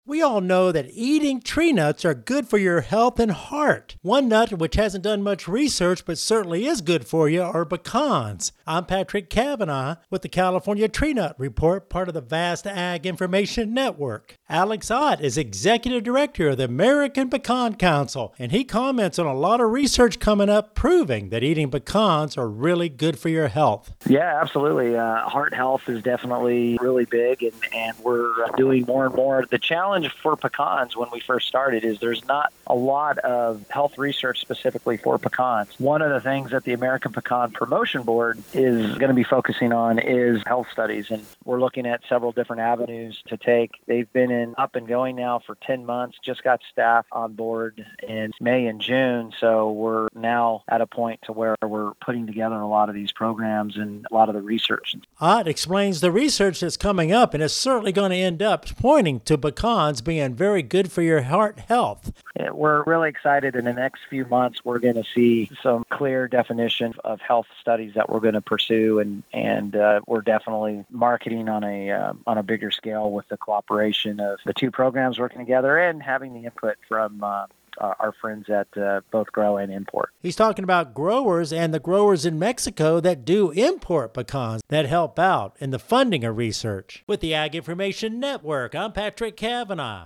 We all know that eating tree nuts are good for your health and heart. One nut which hasn't done much research but certainly is good for you are pecans. I'm Patrick Cavanaugh with the California Tree Nut Report, part of the Vast Ag Information Network. Alex Ott is Executive Director of the American Pecan Council, and he comments on a lot of research coming up proving that eating pecans are really good for your health. Yeah, absolutely. Heart health is definitely really big, and we're doing more and more. The challenge for pecans when we first started is there's not a lot of health research specifically for pecans. One of the things that the American Pecan Promotion Board is going to be focusing on is health studies, and we're looking at several different avenues to take. They've been up and going now for 10 months, just got staff on board in May and June, so we're now at a point to where we're putting together a lot of these programs and a lot of the research. Ott explains the research that's coming up, and it's certainly going to end up pointing to pecans being very good for your heart health. We're really excited. In the next few months, we're going to see some clear definition of health studies that we're going to pursue, and we're definitely marketing on a bigger scale with the cooperation of the two programs working together and having the input from our friends at both Grow and Import. He's talking about growers and the growers in Mexico that do import pecans that help out in the funding of research. With the Ag Information Network, I'm Patrick Cavanaugh.